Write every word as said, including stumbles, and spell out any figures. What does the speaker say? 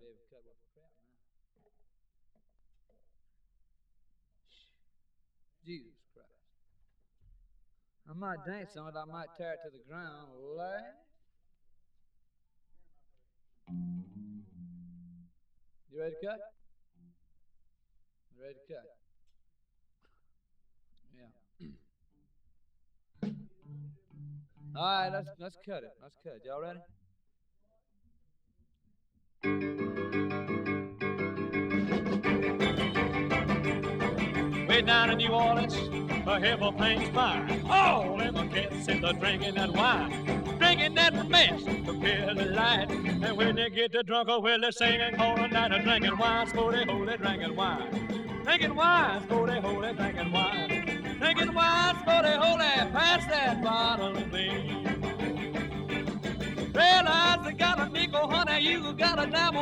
David cut with the crap now. Jesus Christ. I might dance on it, I might tear it to the ground. Lord. You ready to cut? You ready to cut? Yeah. All right, let's let's cut it. Let's cut it. Y'all ready? Way down in New Orleans, a heifer paints fire. All them cats in the drinking that wine, drinking that mess to kill the light. And when they get to drunk, oh, well, they're singing all night, a drinking wine, sporty, holy, drinking wine. Drinking wine, sporty, holy, drinking wine. Drinking wine, sporty, holy, pass that bottle of me. Realize they got a nickel, honey, you got a dime.